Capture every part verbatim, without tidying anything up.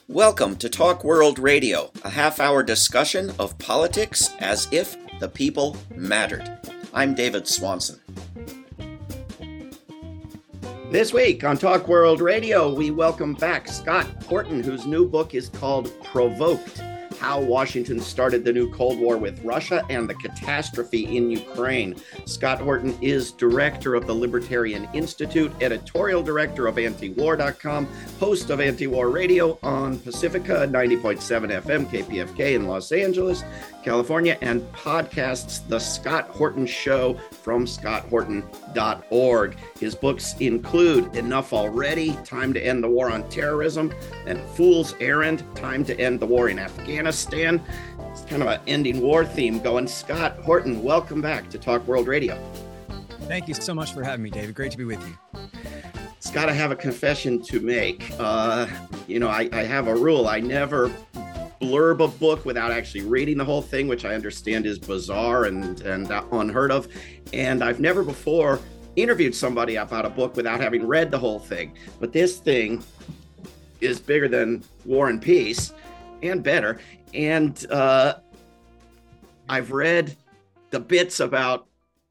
Welcome to Talk World Radio, a half-hour discussion of politics as if the people mattered. I'm David Swanson. This week on Talk World Radio, we welcome back Scott Horton, whose new book is called Provoked: How Washington Started the New Cold War with Russia and the Catastrophe in Ukraine. Scott Horton is director of the Libertarian Institute, editorial director of anti-war dot com, host of Anti-War Radio on Pacifica ninety point seven F M K P F K in Los Angeles, California, and podcasts The Scott Horton Show from scott horton dot org. His books include Enough Already, Time to End the War on Terrorism, and Fool's Errand, Time to End the War in Afghanistan. It's kind of an ending war theme going. Scott Horton, welcome back to Talk World Radio. Thank you so much for having me, David. Great to be with you. Scott, I have a confession to make. Uh, you know, I, I have a rule. I never blurb a book without actually reading the whole thing, which I understand is bizarre and, and unheard of. And I've never before interviewed somebody about a book without having read the whole thing. But this thing is bigger than War and Peace, and better. And uh, I've read the bits about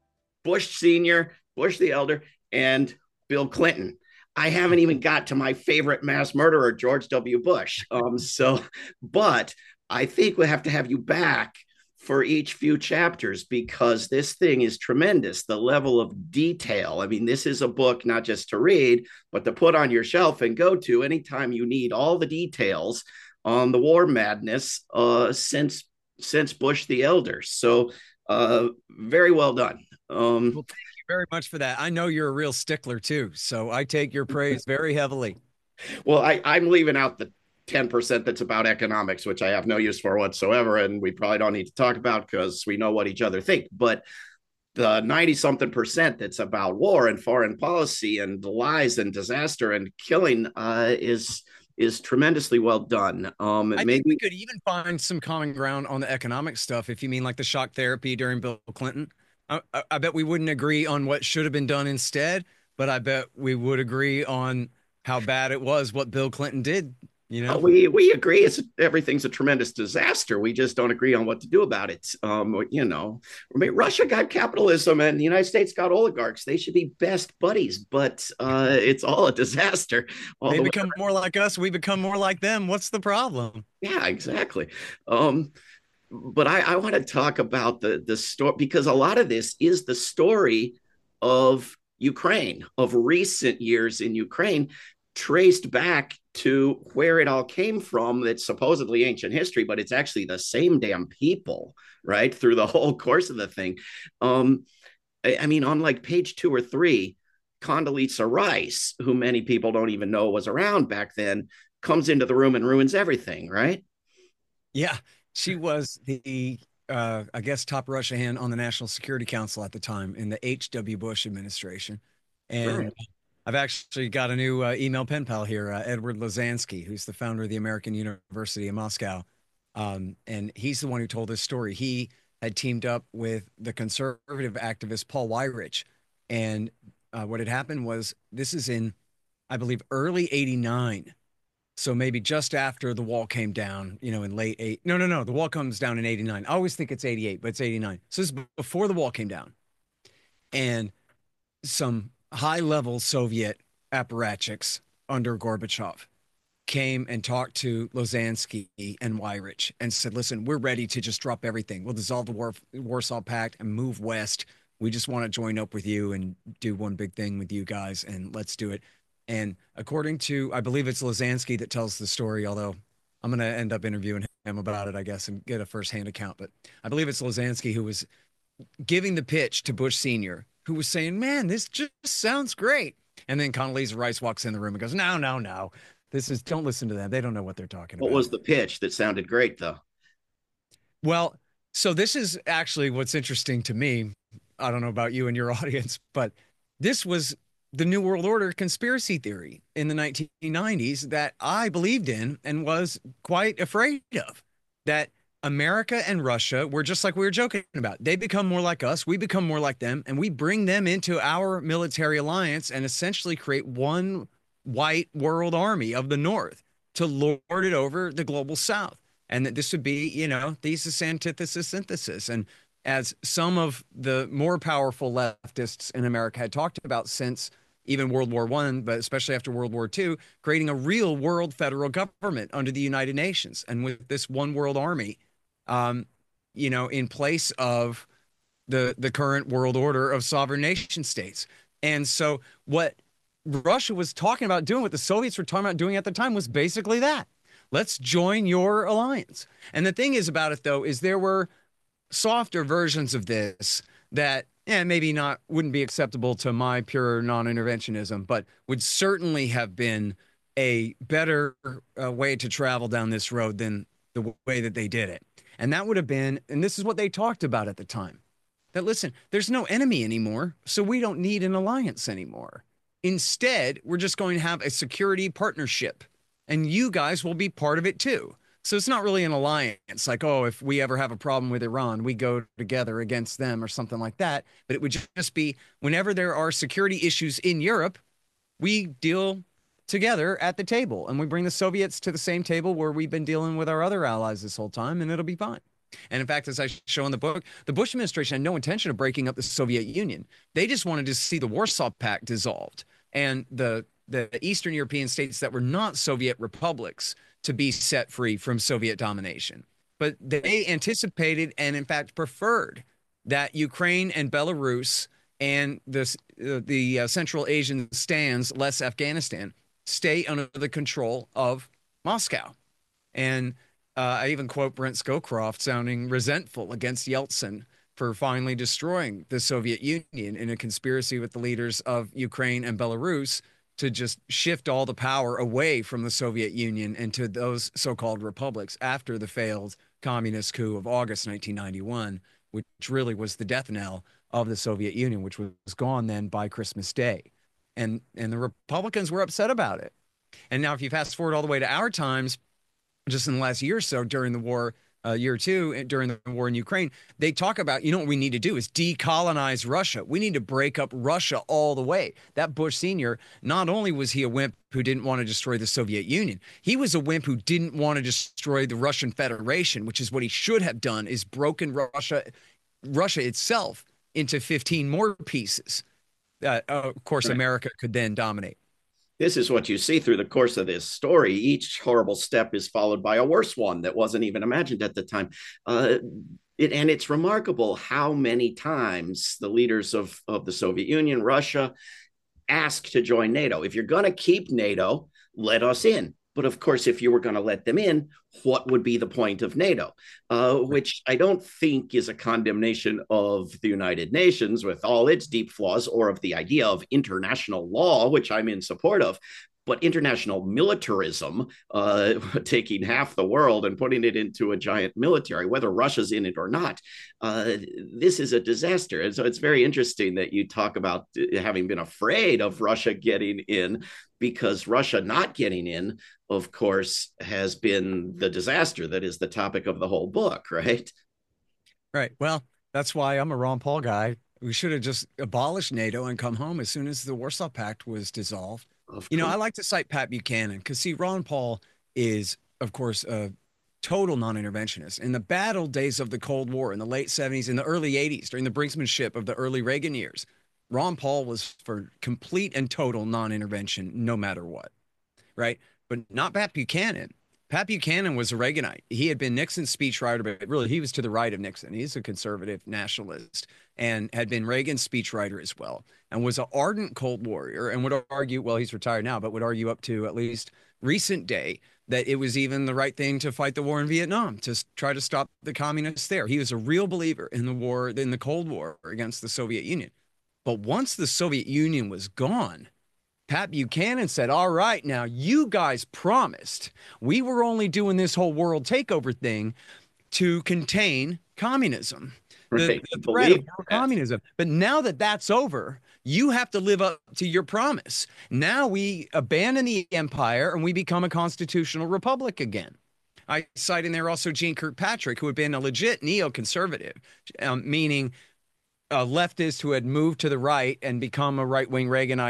Bush Senior, Bush the Elder, and Bill Clinton. I haven't even got to my favorite mass murderer, George W. Bush. Um, so, but I think we'll have to have you back for each few chapters because this thing is tremendous. The level of detail. I mean, this is a book not just to read, but to put on your shelf and go to anytime you need all the details on the war madness uh, since since Bush the Elder. So, uh, very well done. Um, well, thank you very much for that. I know you're a real stickler too, so I take your praise very heavily. Well, I, I'm leaving out the ten percent that's about economics, which I have no use for whatsoever, and we probably don't need to talk about because we know what each other think. But the ninety something percent that's about war and foreign policy and lies and disaster and killing uh, is is tremendously well done. Um, I maybe think we could even find some common ground on the economic stuff. If you mean like the shock therapy during Bill Clinton, I, I, I bet we wouldn't agree on what should have been done instead, but I bet we would agree on how bad it was what Bill Clinton did. You know, we we agree it's everything's a tremendous disaster. We just don't agree on what to do about it. Um, you know, I mean, Russia got capitalism and the United States got oligarchs. They should be best buddies, but uh, it's all a disaster. All they the become more like us. We become more like them. What's the problem? Yeah, exactly. Um, but I, I want to talk about the the story because a lot of this is the story of Ukraine, of recent years in Ukraine, traced back to where it all came from. That's supposedly ancient history, but it's actually the same damn people, right? Through the whole course of the thing. Um, I, I mean, on like page two or three, Condoleezza Rice, who many people don't even know was around back then, comes into the room and ruins everything, right? Yeah, she was the, uh, I guess, top Russia hand on the National Security Council at the time in the H W. Bush administration. And right. I've actually got a new uh, email pen pal here, uh, Edward Lazansky, who's the founder of the American University in Moscow. Um, and he's the one who told this story. He had teamed up with the conservative activist Paul Weyrich. And uh, what had happened was, this is in, I believe, early eighty-nine. So maybe just after the wall came down, you know, in late eight. No, no, no. The wall comes down in eighty-nine. I always think it's eighty-eight, but it's eighty-nine. So this is before the wall came down. And some high-level Soviet apparatchiks under Gorbachev came and talked to Lazansky and Weyrich and said, listen, we're ready to just drop everything. We'll dissolve the War Warsaw Pact and move west. We just want to join up with you and do one big thing with you guys, and let's do it. And according to, I believe it's Lazansky that tells the story, although I'm going to end up interviewing him about it, I guess, and get a firsthand account. But I believe it's Lazansky who was giving the pitch to Bush Senior, who was saying, man, this just sounds great. And then Condoleezza Rice walks in the room and goes, no, no, no. This is, don't listen to them. They don't know what they're talking what about. What was the pitch that sounded great, though? Well, so this is actually what's interesting to me. I don't know about you and your audience, but this was the New World Order conspiracy theory in the nineteen nineties that I believed in and was quite afraid of. That America and Russia were just like we were joking about. They become more like us. We become more like them. And we bring them into our military alliance and essentially create one white world army of the North to lord it over the global South. And that this would be, you know, thesis, antithesis, synthesis. And as some of the more powerful leftists in America had talked about since even World War One, but especially after World War Two, creating a real world federal government under the United Nations. And with this one world army, um, you know, in place of the the current world order of sovereign nation states. And so what Russia was talking about doing, what the Soviets were talking about doing at the time, was basically that. Let's join your alliance. And the thing is about it, though, is there were softer versions of this that yeah, maybe not wouldn't be acceptable to my pure non-interventionism, but would certainly have been a better uh, way to travel down this road than the way that they did it. And that would have been, and this is what they talked about at the time, that listen, there's no enemy anymore, so we don't need an alliance anymore. Instead, we're just going to have a security partnership, and you guys will be part of it too. So it's not really an alliance like, oh, if we ever have a problem with Iran, we go together against them or something like that. But it would just be whenever there are security issues in Europe, we deal together at the table and we bring the Soviets to the same table where we've been dealing with our other allies this whole time, and it'll be fine. And in fact, as I show in the book, the Bush administration had no intention of breaking up the Soviet Union. They just wanted to see the Warsaw Pact dissolved and the the Eastern European states that were not Soviet republics to be set free from Soviet domination. But they anticipated and, in fact, preferred that Ukraine and Belarus and the, uh, the uh, Central Asian stands, less Afghanistan, stay under the control of Moscow. And uh, I even quote Brent Scowcroft sounding resentful against Yeltsin for finally destroying the Soviet Union in a conspiracy with the leaders of Ukraine and Belarus to just shift all the power away from the Soviet Union and to those so-called republics after the failed communist coup of August nineteen ninety-one, which really was the death knell of the Soviet Union, which was gone then by Christmas Day. And, and the Republicans were upset about it. And now if you fast forward all the way to our times, just in the last year or so during the war, a year or two during the war in Ukraine, they talk about, you know, what we need to do is decolonize Russia. We need to break up Russia all the way. That Bush Senior, not only was he a wimp who didn't want to destroy the Soviet Union, he was a wimp who didn't want to destroy the Russian Federation, which is what he should have done, is broken Russia, Russia itself into fifteen more pieces. Uh, of course, right. America could then dominate. This is what you see through the course of this story. Each horrible step is followed by a worse one that wasn't even imagined at the time. Uh, it, and it's remarkable how many times the leaders of, of the Soviet Union, Russia, asked to join NATO. If you're going to keep NATO, let us in. But of course, if you were going to let them in, what would be the point of NATO? Uh, which I don't think is a condemnation of the United Nations with all its deep flaws, or of the idea of international law, which I'm in support of. But international militarism, uh, taking half the world and putting it into a giant military, whether Russia's in it or not, uh, this is a disaster. And so it's very interesting that you talk about having been afraid of Russia getting in, because Russia not getting in, of course, has been the disaster that is the topic of the whole book, right? Right. Well, that's why I'm a Ron Paul guy. We should have just abolished NATO and come home as soon as the Warsaw Pact was dissolved. You know, I like to cite Pat Buchanan because, see, Ron Paul is, of course, a total non-interventionist. In the bad old days of the Cold War in the late seventies, in the early eighties, during the brinksmanship of the early Reagan years, Ron Paul was for complete and total non-intervention no matter what, right? But not Pat Buchanan. Pat Buchanan was a Reaganite. He had been Nixon's speechwriter, but really he was to the right of Nixon. He's a conservative nationalist and had been Reagan's speechwriter as well, and was an ardent Cold Warrior, and would argue, well, he's retired now, but would argue up to at least recent day that it was even the right thing to fight the war in Vietnam, to try to stop the communists there. He was a real believer in the war, in the Cold War against the Soviet Union. But once the Soviet Union was gone, Pat Buchanan said, all right, now you guys promised we were only doing this whole world takeover thing to contain communism, right. the, the threat of communism. But now that that's over, you have to live up to your promise. Now we abandon the empire and we become a constitutional republic again. I cite in there also Jeane Kirkpatrick, who had been a legit neoconservative, um, meaning a leftist who had moved to the right and become a right-wing Reaganite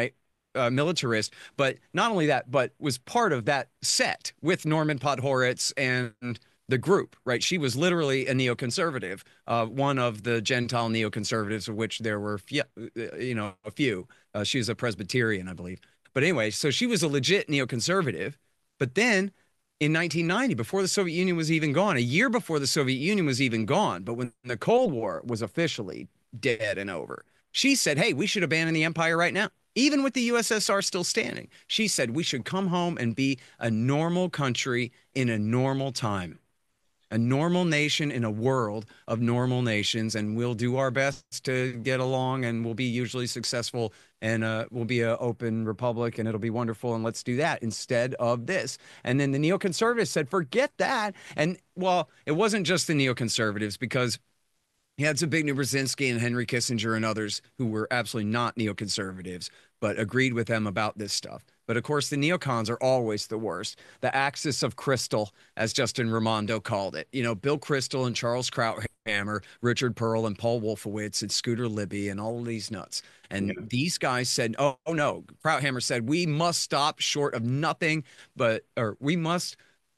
uh, militarist, but not only that, but was part of that set with Norman Podhoretz and the group, right? She was literally a neoconservative, uh, one of the Gentile neoconservatives, of which there were, few, uh, you know, a few. Uh, she was a Presbyterian, I believe. But anyway, so she was a legit neoconservative. But then in nineteen ninety, before the Soviet Union was even gone, a year before the Soviet Union was even gone, but when the Cold War was officially dead and over, she said, hey, we should abandon the empire right now. Even with the U S S R still standing, she said we should come home and be a normal country in a normal time, a normal nation in a world of normal nations, and we'll do our best to get along, and we'll be usually successful, and uh, we'll be an open republic, and it'll be wonderful, and let's do that instead of this. And then the neoconservatives said, forget that. And well, it wasn't just the neoconservatives, because he had Zbigniew Brzezinski and Henry Kissinger and others who were absolutely not neoconservatives, but agreed with them about this stuff. But of course, the neocons are always the worst. The axis of Crystal, as Justin Raimondo called it. You know, Bill Kristol and Charles Krauthammer, Richard Pearl and Paul Wolfowitz and Scooter Libby and all of these nuts. And yeah. these guys said, oh, oh no, Krauthammer said, we must stop short of nothing, but, or we must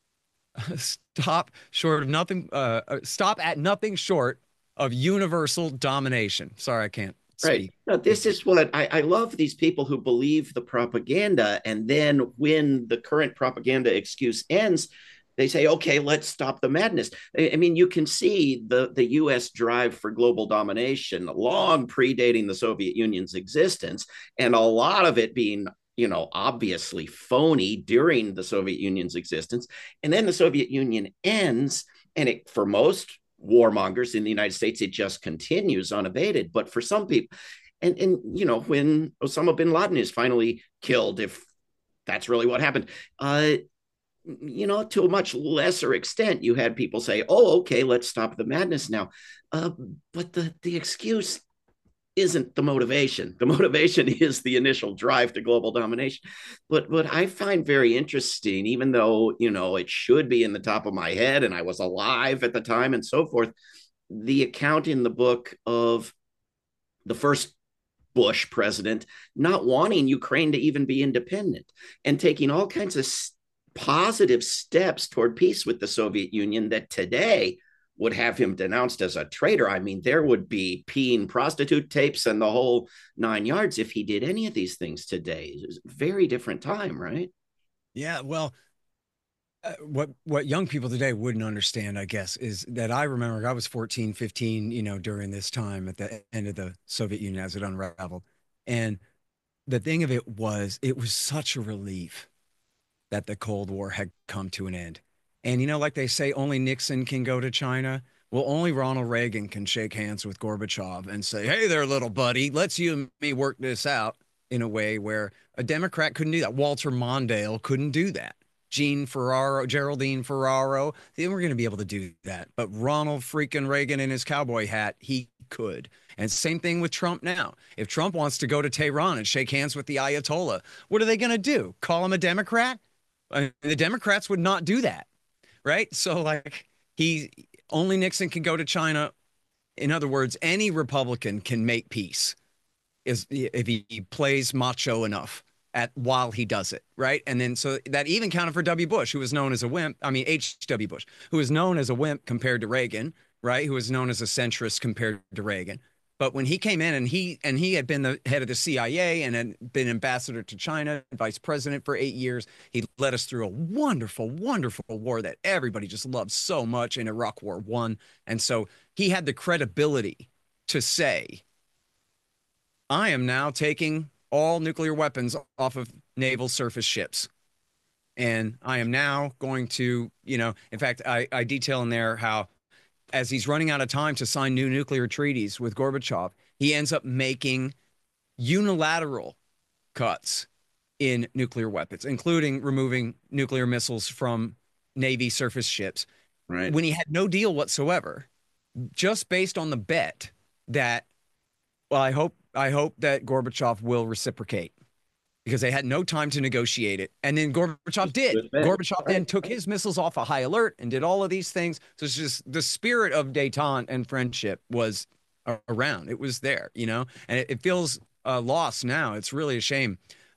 stop short of nothing, uh, stop at nothing short of universal domination. Sorry, I can't speak. Right. No, this is what I, I love these people who believe the propaganda. And then when the current propaganda excuse ends, they say, okay, let's stop the madness. I, I mean, you can see the, the U S drive for global domination long predating the Soviet Union's existence, and a lot of it being, you know, obviously phony during the Soviet Union's existence. And then the Soviet Union ends, and it, for most warmongers in the United States, it just continues unabated. But for some people, and and you know, when Osama bin Laden is finally killed, if that's really what happened, uh, you know, to a much lesser extent, you had people say, "Oh, okay, let's stop the madness now," uh, but the the excuse isn't the motivation. The motivation is the initial drive to global domination. But what I find very interesting, even though, you know, it should be in the top of my head and I was alive at the time and so forth, the account in the book of the first Bush president not wanting Ukraine to even be independent and taking all kinds of positive steps toward peace with the Soviet Union that today would have him denounced as a traitor. I mean, there would be peeing prostitute tapes and the whole nine yards if he did any of these things today. It was a very different time, right? Yeah, well, uh, what what young people today wouldn't understand, I guess, is that I remember I was fourteen, fifteen, you know, during this time at the end of the Soviet Union as it unraveled. And the thing of it was, it was such a relief that the Cold War had come to an end. And, you know, like they say, only Nixon can go to China. Well, only Ronald Reagan can shake hands with Gorbachev and say, hey there, little buddy, let's you and me work this out, in a way where a Democrat couldn't do that. Walter Mondale couldn't do that. Jean Ferraro, Geraldine Ferraro, they were going to be able to do that. But Ronald freaking Reagan in his cowboy hat, he could. And same thing with Trump now. If Trump wants to go to Tehran and shake hands with the Ayatollah, what are they going to do? Call him a Democrat? I mean, the Democrats would not do that. Right. So like he only Nixon can go to China. In other words, any Republican can make peace is if he plays macho enough at while he does it. Right. And then so that even counted for W. Bush, who was known as a wimp. I mean, H W. Bush, who was known as a wimp compared to Reagan. Right. Who was known as a centrist compared to Reagan. But when he came in and he and he had been the head of the C I A and had been ambassador to China, vice president for eight years, he led us through a wonderful, wonderful war that everybody just loved so much in Iraq War One. And so he had the credibility to say, I am now taking all nuclear weapons off of naval surface ships. And I am now going to, you know, in fact, I, I detail in there how as he's running out of time to sign new nuclear treaties with Gorbachev, he ends up making unilateral cuts in nuclear weapons, including removing nuclear missiles from Navy surface ships, right, when he had no deal whatsoever, just based on the bet that, well, I hope I hope that Gorbachev will reciprocate, because they had no time to negotiate it. And then Gorbachev did. Gorbachev then took his missiles off a high alert and did all of these things. So it's just the spirit of détente and friendship was around. It was there, you know, and it, it feels uh, lost now. It's really a shame.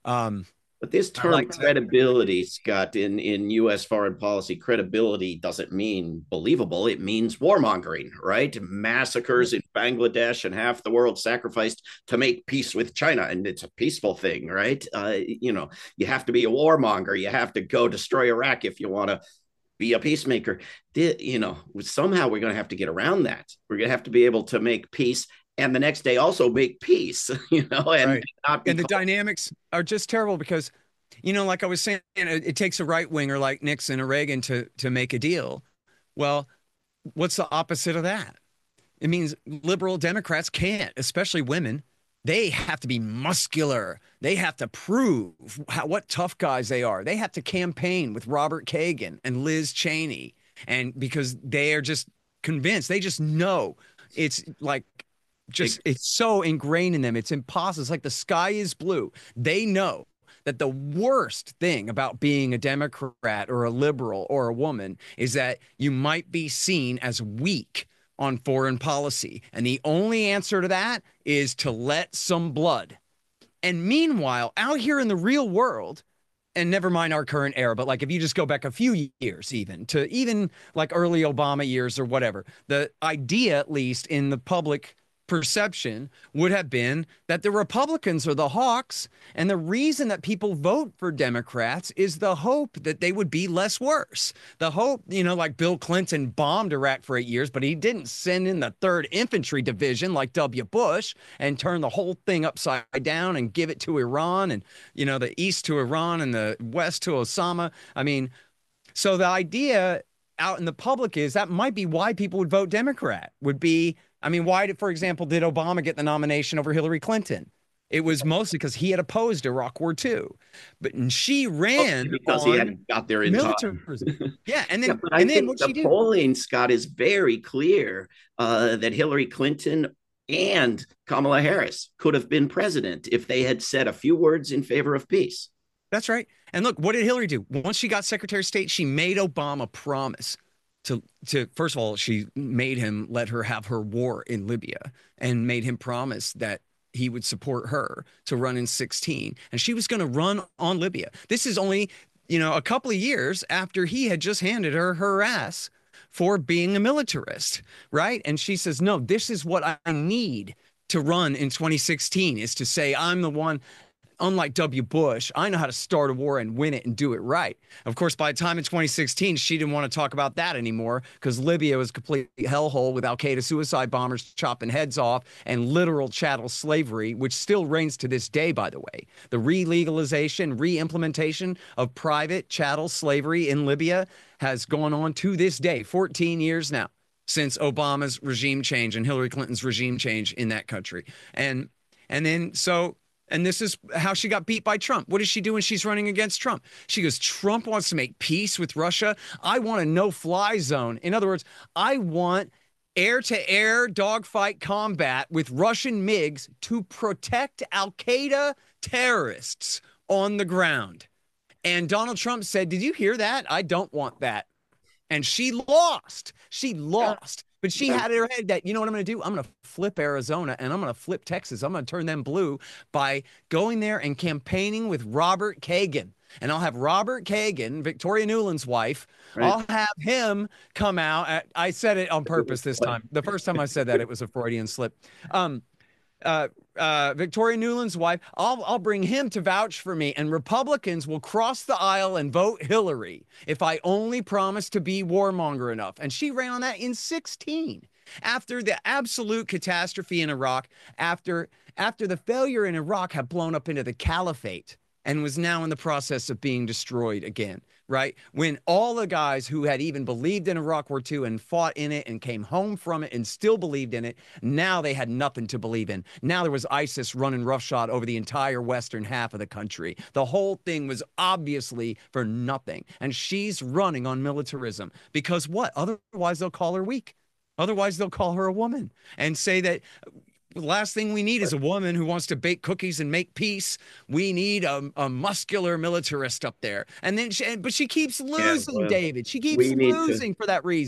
Um, But this I term like to, credibility, Scott, in, in U S foreign policy, credibility doesn't mean believable. It means warmongering, right? Massacres in Bangladesh and half the world sacrificed to make peace with China. And it's a peaceful thing, right? Uh, you know, you have to be a warmonger. You have to go destroy Iraq if you want to be a peacemaker. You know, somehow we're going to have to get around that. We're going to have to be able to make peace and the next day also make peace, you know, and right. not be And the called. dynamics are just terrible because, you know, like I was saying, it, it takes a right winger like Nixon or Reagan to to make a deal. Well, what's the opposite of that? It means liberal Democrats can't, especially women. They have to be muscular. They have to prove how, what tough guys they are. They have to campaign with Robert Kagan and Liz Cheney. And because they are just convinced, they just know it's like, just, it's so ingrained in them. It's impossible. It's like the sky is blue. They know that the worst thing about being a Democrat or a liberal or a woman is that you might be seen as weak on foreign policy. And the only answer to that is to let some blood. And meanwhile, out here in the real world, and never mind our current era, but like if you just go back a few years, even to even like early Obama years or whatever, the idea, at least in the public perception, would have been that the Republicans are the hawks. And the reason that people vote for Democrats is the hope that they would be less worse. The hope, you know, like Bill Clinton bombed Iraq for eight years, but he didn't send in the third Infantry Division like W. Bush and turn the whole thing upside down and give it to Iran and, you know, the East to Iran and the West to Osama. I mean, so the idea out in the public is that might be why people would vote Democrat, would be, I mean, why did, for example, did Obama get the nomination over Hillary Clinton? It was mostly because he had opposed Iraq War Two, but and she ran Because he on hadn't got there in militarism. time. Yeah, and Yeah, then but I and then think what the she do? polling, Scott, is very clear uh, that Hillary Clinton and Kamala Harris could have been president if they had said a few words in favor of peace. That's right. And look, what did Hillary do? Once she got Secretary of State, she made Obama promise to to first of all, she made him let her have her war in Libya and made him promise that he would support her to run in sixteen. And she was going to run on Libya. This is only, you know, a couple of years after he had just handed her her ass for being a militarist, right? And she says, no, this is what I need to run in twenty sixteen, is to say I'm the one. Unlike W. Bush, I know how to start a war and win it and do it right. Of course, by the time in twenty sixteen, she didn't want to talk about that anymore because Libya was a complete hellhole with al-Qaeda suicide bombers chopping heads off and literal chattel slavery, which still reigns to this day, by the way. The re-legalization, re-implementation of private chattel slavery in Libya has gone on to this day, fourteen years now, since Obama's regime change and Hillary Clinton's regime change in that country. And, and then so... And this is how she got beat by Trump. What does she do when she's running against Trump? She goes, Trump wants to make peace with Russia. I want a no-fly zone. In other words, I want air-to-air dogfight combat with Russian MiGs to protect al-Qaeda terrorists on the ground. And Donald Trump said, did you hear that? I don't want that. And she lost. She lost. But she had in her head that, you know what I'm going to do? I'm going to flip Arizona and I'm going to flip Texas. I'm going to turn them blue by going there and campaigning with Robert Kagan. And I'll have Robert Kagan, Victoria Nuland's wife, right. I'll have him come out. At, I said it on purpose this time. The first time I said that, it was a Freudian slip. Um, uh, uh, Victoria Nuland's wife, I'll, I'll bring him to vouch for me, and Republicans will cross the aisle and vote Hillary if I only promise to be warmonger enough. And she ran on that in sixteen. After the absolute catastrophe in Iraq, after, after the failure in Iraq had blown up into the caliphate and was now in the process of being destroyed again, right? When all the guys who had even believed in Iraq War Two and fought in it and came home from it and still believed in it, now they had nothing to believe in. Now there was ISIS running roughshod over the entire western half of the country. The whole thing was obviously for nothing. And she's running on militarism because what? Otherwise they'll call her weak. Otherwise they'll call her a woman and say that the last thing we need is a woman who wants to bake cookies and make peace. We need a, a muscular militarist up there. And then, she, but she keeps losing, yeah, well, David. She keeps losing to, for that reason.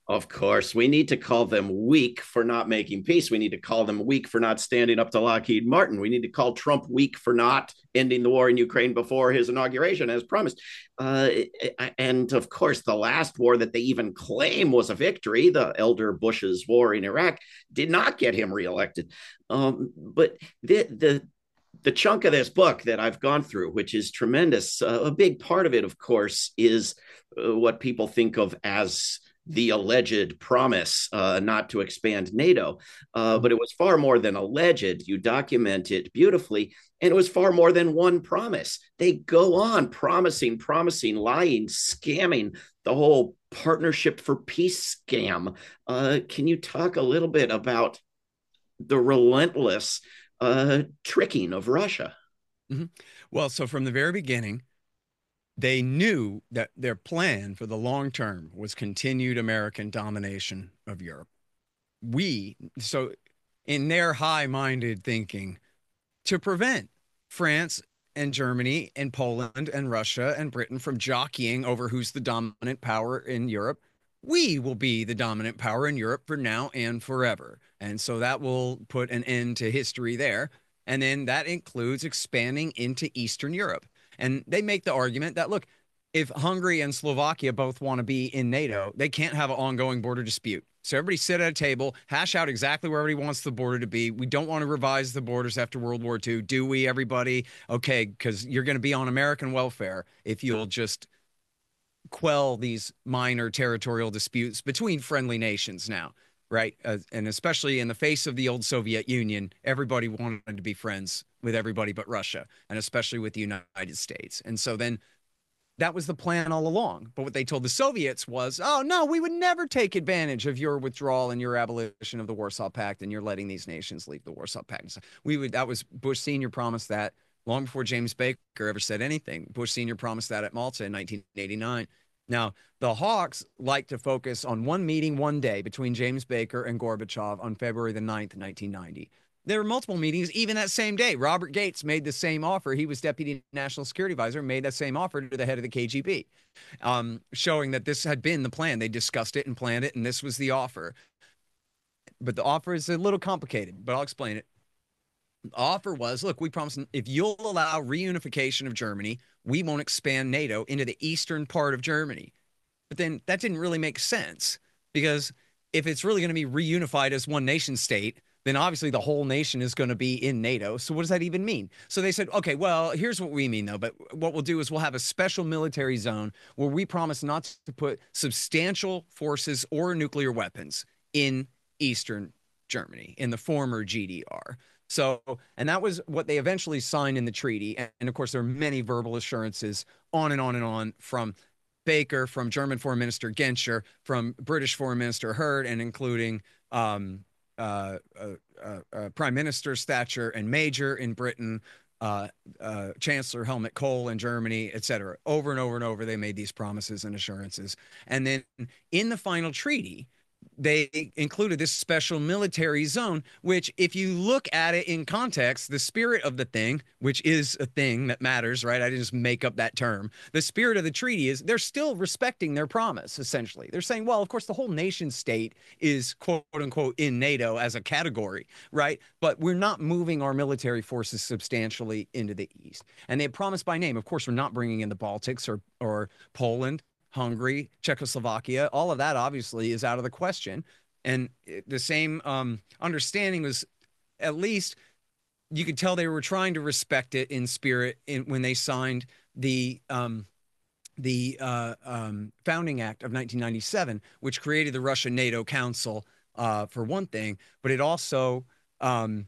Of course, we need to call them weak for not making peace. We need to call them weak for not standing up to Lockheed Martin. We need to call Trump weak for not ending the war in Ukraine before his inauguration, as promised. Uh, and of course, the last war that they even claim was a victory, the elder Bush's war in Iraq, did not get him reelected. Um, but the, the the chunk of this book that I've gone through, which is tremendous, uh, a big part of it, of course, is uh, what people think of as the alleged promise uh, not to expand NATO. Uh, but it was far more than alleged. You document it beautifully. And it was far more than one promise. They go on promising, promising, lying, scamming, the whole Partnership for Peace scam. Uh, can you talk a little bit about the relentless uh, tricking of Russia? Mm-hmm. Well, so from the very beginning, they knew that their plan for the long term was continued American domination of Europe. We, so in their high-minded thinking, to prevent France and Germany and Poland and Russia and Britain from jockeying over who's the dominant power in Europe, we will be the dominant power in Europe for now and forever. And so that will put an end to history there. And then that includes expanding into Eastern Europe. And they make the argument that, look, if Hungary and Slovakia both want to be in NATO, they can't have an ongoing border dispute. So everybody sit at a table, hash out exactly where everybody wants the border to be. We don't want to revise the borders after World War Two, do we, everybody? Okay, because you're going to be on American welfare if you'll just quell these minor territorial disputes between friendly nations now, right? Uh, and especially in the face of the old Soviet Union, everybody wanted to be friends with everybody but Russia, and especially with the United States. And so then that was the plan all along. But what they told the Soviets was, oh, no, we would never take advantage of your withdrawal and your abolition of the Warsaw Pact, and you're letting these nations leave the Warsaw Pact. So we would, that was Bush Senior promised that long before James Baker ever said anything. Bush Senior promised that at Malta in nineteen eighty-nine. Now, the Hawks like to focus on one meeting one day between James Baker and Gorbachev on February the ninth, nineteen ninety. There were multiple meetings even that same day. Robert Gates made the same offer. He was Deputy National Security Advisor, made that same offer to the head of the K G B, um, showing that this had been the plan. They discussed it and planned it, and this was the offer. But the offer is a little complicated, but I'll explain it. The offer was, look, we promise if you'll allow reunification of Germany, we won't expand NATO into the eastern part of Germany. But then that didn't really make sense, because if it's really going to be reunified as one nation state, then obviously the whole nation is going to be in NATO. So what does that even mean? So they said, okay, well, here's what we mean, though. But what we'll do is we'll have a special military zone where we promise not to put substantial forces or nuclear weapons in Eastern Germany, in the former G D R. So, and that was what they eventually signed in the treaty. And, and of course, there are many verbal assurances on and on and on from Baker, from German Foreign Minister Genscher, from British Foreign Minister Hurd, and including um, uh, uh, uh, uh, Prime Minister Thatcher and Major in Britain, uh, uh, Chancellor Helmut Kohl in Germany, et cetera. Over and over and over, they made these promises and assurances. And then in the final treaty, they included this special military zone, which, if you look at it in context, the spirit of the thing, which is a thing that matters, right? I didn't just make up that term. The spirit of the treaty is they're still respecting their promise, essentially. They're saying, well, of course, the whole nation state is, quote unquote, in NATO as a category, right? But we're not moving our military forces substantially into the east. And they promised by name, of course, we're not bringing in the Baltics or, or Poland, Hungary, Czechoslovakia. All of that obviously is out of the question. And the same um, understanding was, at least you could tell they were trying to respect it in spirit in, when they signed the um, the uh, um, Founding Act of nineteen ninety-seven, which created the Russia-NATO Council, uh, for one thing, but it also um,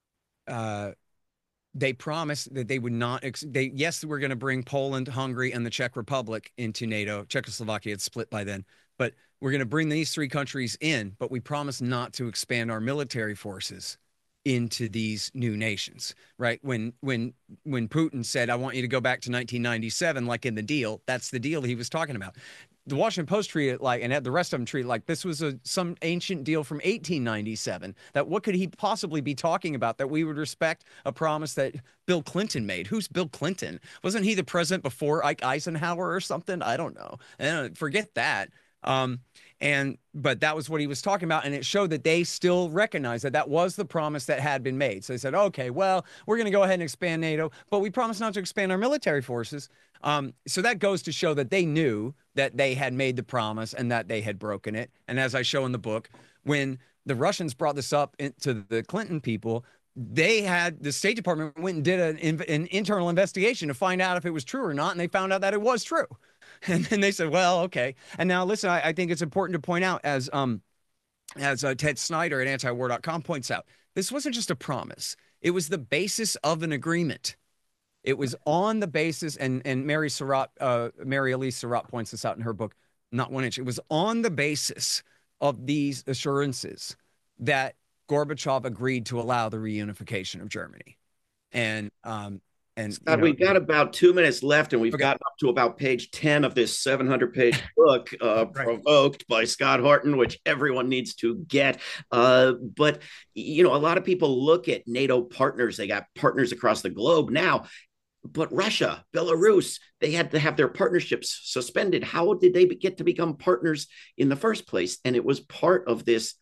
uh, they promised that they would not, they, yes, we're going to bring Poland, Hungary, and the Czech Republic into NATO. Czechoslovakia had split by then, but we're going to bring these three countries in, but we promise not to expand our military forces into these new nations, right? When, when, when Putin said, I want you to go back to nineteen ninety-seven, like in the deal, that's the deal he was talking about. The Washington Post treated it like, and the rest of them treated it like this was a some ancient deal from eighteen ninety-seven. That what could he possibly be talking about that we would respect a promise that Bill Clinton made? Who's Bill Clinton? Wasn't he the president before Ike Eisenhower or something? I don't know. And forget that. Um, and but that was what he was talking about, and it showed that they still recognized that that was the promise that had been made. So they said, okay, well, we're going to go ahead and expand NATO, but we promise not to expand our military forces. Um, so that goes to show that they knew that they had made the promise and that they had broken it. And as I show in the book, when the Russians brought this up to the Clinton people, they had the State Department went and did an, an internal investigation to find out if it was true or not, and they found out that it was true. And then they said, well, okay. And now, listen, I, I think it's important to point out, as um, as uh, Ted Snyder at anti war dot com points out, this wasn't just a promise. It was the basis of an agreement. It was on the basis, and and Mary Surratt, uh, Mary Elise Surratt points this out in her book, Not One Inch. It was on the basis of these assurances that Gorbachev agreed to allow the reunification of Germany. And um, and Scott, you know, we've got about two minutes left, and we've okay. gotten up to about page ten of this seven hundred page book, uh, right. Provoked by Scott Horton, which everyone needs to get. Uh, but, you know, a lot of people look at NATO partners. They got partners across the globe now. But Russia, Belarus, they had to have their partnerships suspended. How did they get to become partners in the first place? And it was part of this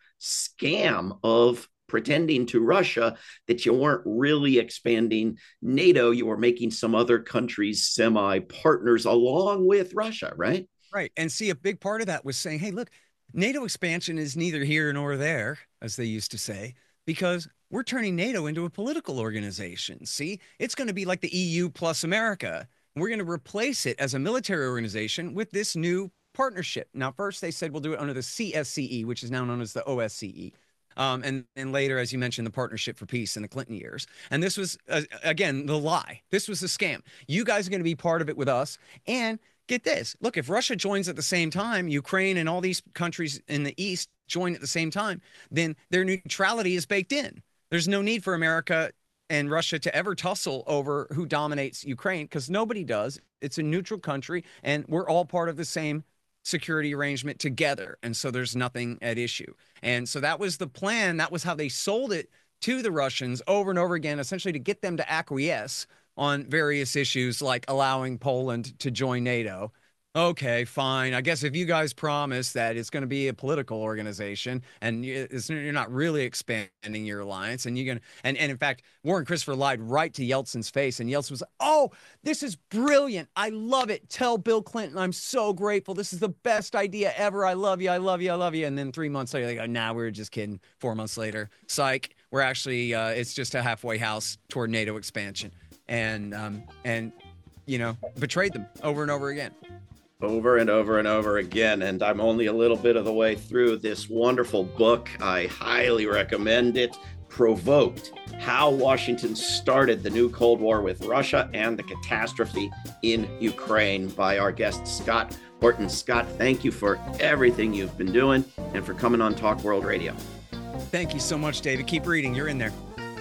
scam of pretending to Russia that you weren't really expanding NATO. You were making some other countries semi-partners along with Russia, right? Right. And see, a big part of that was saying, hey, look, NATO expansion is neither here nor there, as they used to say, because we're turning NATO into a political organization. See, it's going to be like the E U plus America. We're going to replace it as a military organization with this new partnership. Now, first they said we'll do it under the C S C E, which is now known as the O S C E. Um, and, and later, as you mentioned, the Partnership for Peace in the Clinton years. And this was, uh, again, the lie. This was a scam. You guys are going to be part of it with us. And get this. Look, if Russia joins at the same time, Ukraine and all these countries in the East join at the same time, then their neutrality is baked in. There's no need for America and Russia to ever tussle over who dominates Ukraine, because nobody does. It's a neutral country, and we're all part of the same security arrangement together. And so there's nothing at issue. And so that was the plan. That was how they sold it to the Russians over and over again, essentially to get them to acquiesce on various issues like allowing Poland to join NATO. Okay, fine. I guess if you guys promise that it's going to be a political organization and it's, you're not really expanding your alliance, and you're going to, and, and in fact, Warren Christopher lied right to Yeltsin's face, and Yeltsin was like, oh, this is brilliant. I love it. Tell Bill Clinton I'm so grateful. This is the best idea ever. I love you. I love you. I love you. And then three months later, they go, nah, we were just kidding. Four months later, psych. We're actually, uh, it's just a halfway house toward NATO expansion. And, um, and, you know, betrayed them over and over again. Over and over and over again. And I'm only a little bit of the way through this wonderful book. I highly recommend it. Provoked: How Washington Started the New Cold War with Russia and the Catastrophe in Ukraine, by our guest, Scott Horton. Scott, thank you for everything you've been doing and for coming on Talk World Radio. Thank you so much, David. Keep reading. You're in there.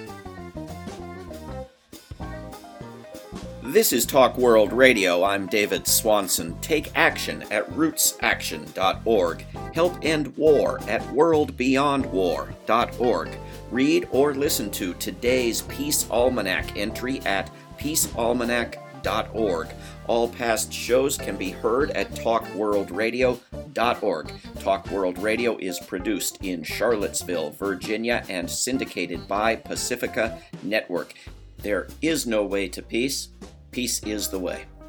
This is Talk World Radio. I'm David Swanson. Take action at roots action dot org. Help end war at world beyond war dot org. Read or listen to today's Peace Almanac entry at peace almanac dot org. All past shows can be heard at talk world radio dot org. Talk World Radio is produced in Charlottesville, Virginia, and syndicated by Pacifica Network. There is no way to peace. Peace is the way.